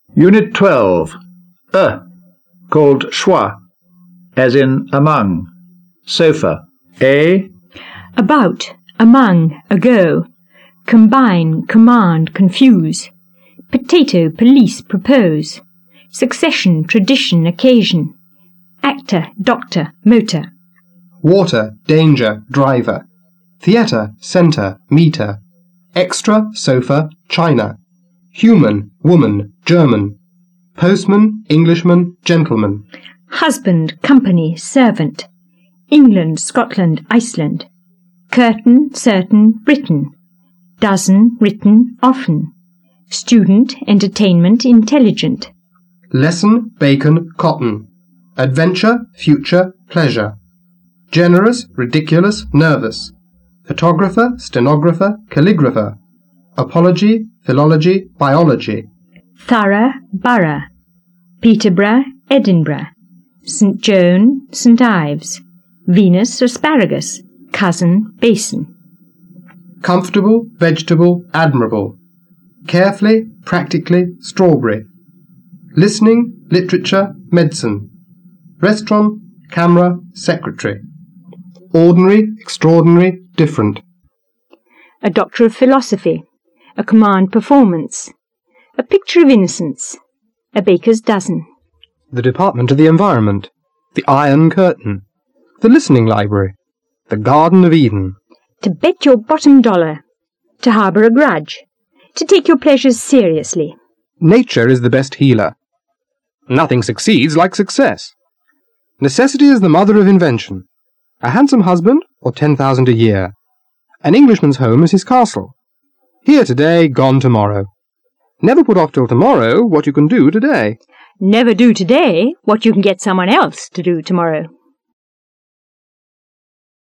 Unit 12. Called schwa, as in among. Sofa. About, among, ago. Combine, command, confuse. Potato, police, propose. Succession, tradition, occasion. Actor, doctor, motor. Water, danger, driver. Theatre, centre, meter. Extra, sofa, china. Human, woman, German. Postman, Englishman, gentleman. Husband, company, servant. England, Scotland, Iceland. Curtain, certain, Britain. Dozen, written, often. Student, entertainment, intelligent. Lesson, bacon, cotton. Adventure, future, pleasure. Generous, ridiculous, nervous. Photographer, stenographer, calligrapher. Apology, philology, biology. Thorough, borough. Peterborough, Edinburgh. St. Joan, St. Ives. Venus, asparagus. Cousin, basin. Comfortable, vegetable, admirable. Carefully, practically, strawberry. Listening, literature, medicine. Restaurant, camera, secretary. Ordinary, extraordinary, different. A doctor of philosophy. A command performance. A picture of innocence. A baker's dozen. The Department of the Environment. The Iron Curtain. The Listening Library. The Garden of Eden. To bet your bottom dollar. To harbour a grudge. To take your pleasures seriously. Nature is the best healer. Nothing succeeds like success. Necessity is the mother of invention. A handsome husband, or 10,000 a year. An Englishman's home is his castle. Here today, gone tomorrow. Never put off till tomorrow what you can do today. Never do today what you can get someone else to do tomorrow.